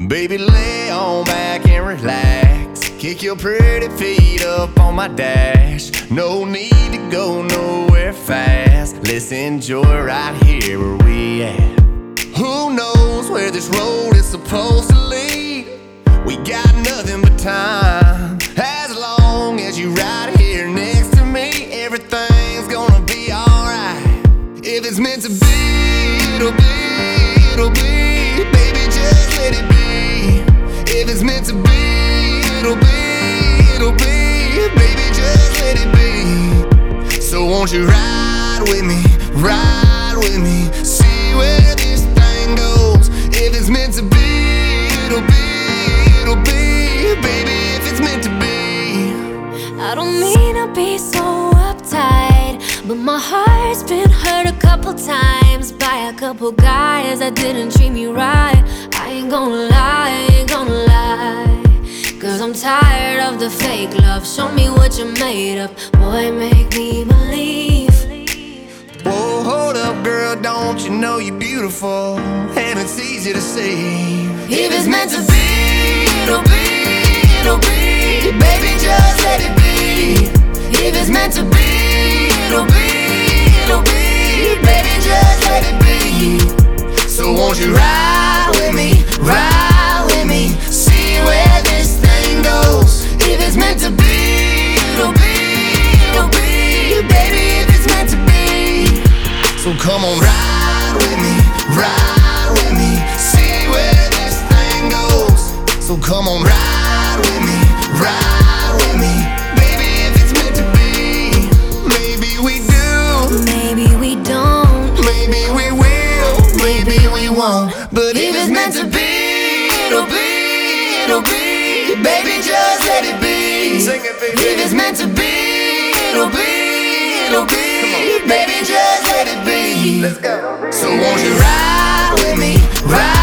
Baby, lay on back and relax. Kick your pretty feet up on my dash. No need to go nowhere fast. Let's enjoy right here where we at. Who knows where this road is supposed to lead? We got nothing but time. As long as you right here next to me, everything's gonna be alright. If it's meant to be, it'll be, it'll be. Baby, just let it be. If it's meant to be, it'll be, it'll be. Baby, just let it be. So won't you ride with me, ride with me, see where this thing goes. If it's meant to be, it'll be, it'll be. Baby, if it's meant to be. I don't mean to be so uptight, but my heart's been hurt a couple times by a couple guys that didn't treat me right. I ain't gonna lie, I ain't gonna lie, 'cause I'm tired of the fake love. Show me what you're made of, boy, make me believe. Whoa, hold up, girl, don't you know you're beautiful? And it's easy to see. If it's meant to be, it'll be, it'll be. Baby, just let it be. If it's meant to be, it'll be, it'll be. Baby, just let it be. So won't you ride with me, ride with me, see where this thing goes. If it's meant to be, it'll be, it'll be. Baby, if it's meant to be. So come on, ride with me, ride with me, see where this thing goes. So come on, ride with me, ride with me. Baby, if it's meant to be, maybe we do, Maybe we don't, maybe we will, maybe we won't. But if it's meant to be, it'll be, it'll be. Baby, just let it be. Sing it, baby. if it's meant to be, it'll be, it'll be. Baby, just let it be. Let's go. So won't you ride with me, ride